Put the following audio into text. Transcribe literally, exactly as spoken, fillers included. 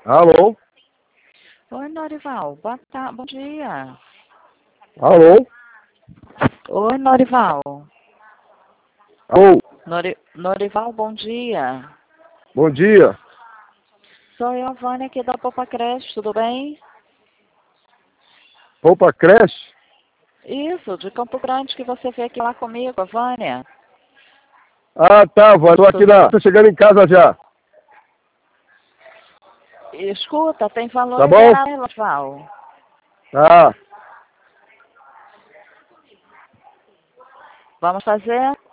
Alô? Oi, Norival. Boa tarde. Bom dia. Alô? Oi, Norival. Alô? Nori... Norival, bom dia. Bom dia. Sou eu, a Vânia, aqui da Popa Creche, tudo bem? Poupa Creche? Isso, de Campo Grande, que você veio aqui lá comigo, a Vânia. Ah, tá, vó. Tô aqui na... Tô chegando em casa já. Escuta, tem valor Tá bom? liberado, hein, Norival? Tá. Vamos fazer?